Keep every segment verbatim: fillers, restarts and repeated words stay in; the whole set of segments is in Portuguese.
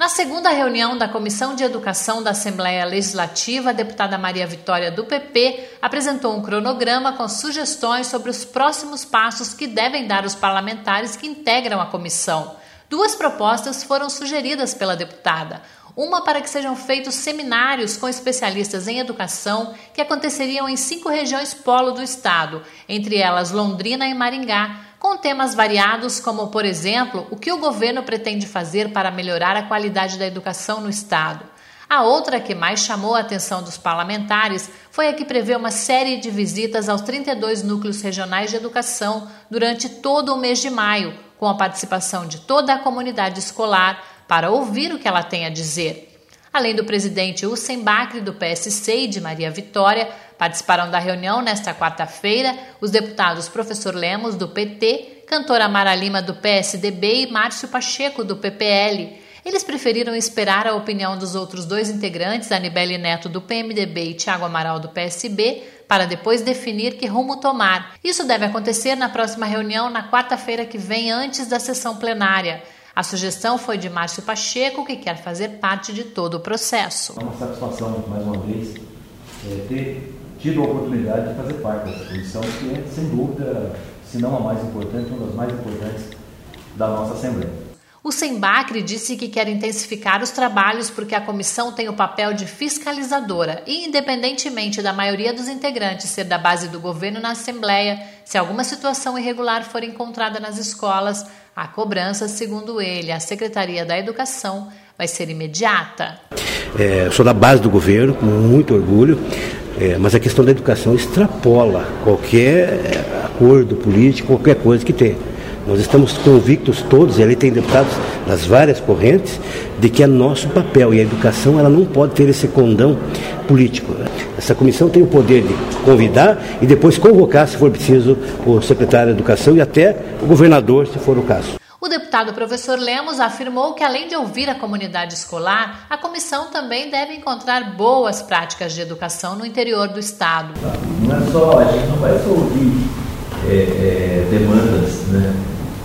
Na segunda reunião da Comissão de Educação da Assembleia Legislativa, a deputada Maria Vitória, do P P, apresentou um cronograma com sugestões sobre os próximos passos que devem dar os parlamentares que integram a comissão. Duas propostas foram sugeridas pela deputada. Uma para que sejam feitos seminários com especialistas em educação que aconteceriam em cinco regiões polo do estado, entre elas Londrina e Maringá, com temas variados como, por exemplo, o que o governo pretende fazer para melhorar a qualidade da educação no estado. A outra que mais chamou a atenção dos parlamentares foi a que prevê uma série de visitas aos trinta e dois núcleos regionais de educação durante todo o mês de maio, com a participação de toda a comunidade escolar, para ouvir o que ela tem a dizer. Além do presidente Hussein Bacri, do P S C, e de Maria Vitória, participaram da reunião nesta quarta-feira os deputados Professor Lemos, do P T, cantora Mara Lima, do P S D B, e Márcio Pacheco, do P P L. Eles preferiram esperar a opinião dos outros dois integrantes, Anibele Neto, do P M D B, e Tiago Amaral, do P S B, para depois definir que rumo tomar. Isso deve acontecer na próxima reunião, na quarta-feira que vem, antes da sessão plenária. A sugestão foi de Márcio Pacheco, que quer fazer parte de todo o processo. É uma satisfação, mais uma vez, é, ter tido a oportunidade de fazer parte dessa comissão, que é, sem dúvida, se não a mais importante, uma das mais importantes da nossa Assembleia. O Hussein Bacri disse que quer intensificar os trabalhos porque a comissão tem o papel de fiscalizadora e, independentemente da maioria dos integrantes ser da base do governo na Assembleia, se alguma situação irregular for encontrada nas escolas, a cobrança, segundo ele, a Secretaria da Educação, vai ser imediata. É, sou da base do governo, com muito orgulho, é, mas a questão da educação extrapola qualquer acordo político, qualquer coisa que tenha. Nós estamos convictos todos, e ali tem deputados das várias correntes, de que é nosso papel, e a educação ela não pode ter esse condão político. Essa comissão tem o poder de convidar e depois convocar, se for preciso, o secretário de Educação e até o governador, se for o caso. O deputado professor Lemos afirmou que, além de ouvir a comunidade escolar, a comissão também deve encontrar boas práticas de educação no interior do estado. Não é só, a gente não vai só ouvir é, é, demandas, né,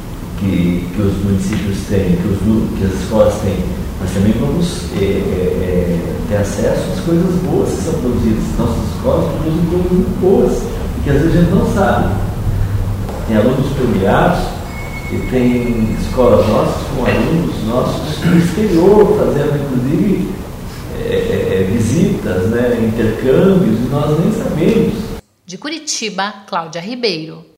que, que os municípios têm, que, os, que as escolas têm, mas também vamos é, é, ter acesso às coisas boas que são produzidas. Nossas escolas produzem coisas muito boas, que às vezes a gente não sabe. Tem alunos premiados, e tem escolas nossas com alunos nossos no exterior, fazendo inclusive é, é, visitas, né, intercâmbios, e nós nem sabemos. De Curitiba, Cláudia Ribeiro.